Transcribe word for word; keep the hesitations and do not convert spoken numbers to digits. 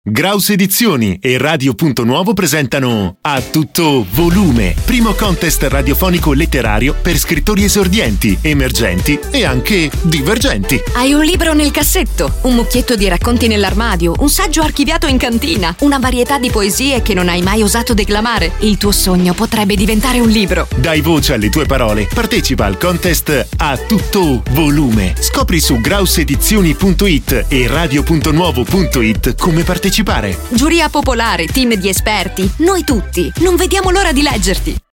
Graus Edizioni e Radio Punto Nuovo presentano A Tutto Volume, primo contest radiofonico letterario per scrittori esordienti, emergenti e anche divergenti. Hai un libro nel cassetto, un mucchietto di racconti nell'armadio, un saggio archiviato in cantina, una varietà di poesie che non hai mai osato declamare. Il tuo sogno potrebbe diventare un libro. Dai voce alle tue parole, partecipa al contest A Tutto Volume. Scopri su graus edizioni punto it e radio punto nuovo punto it come partecipare. Giuria popolare, team di esperti, noi tutti. Non vediamo l'ora di leggerti.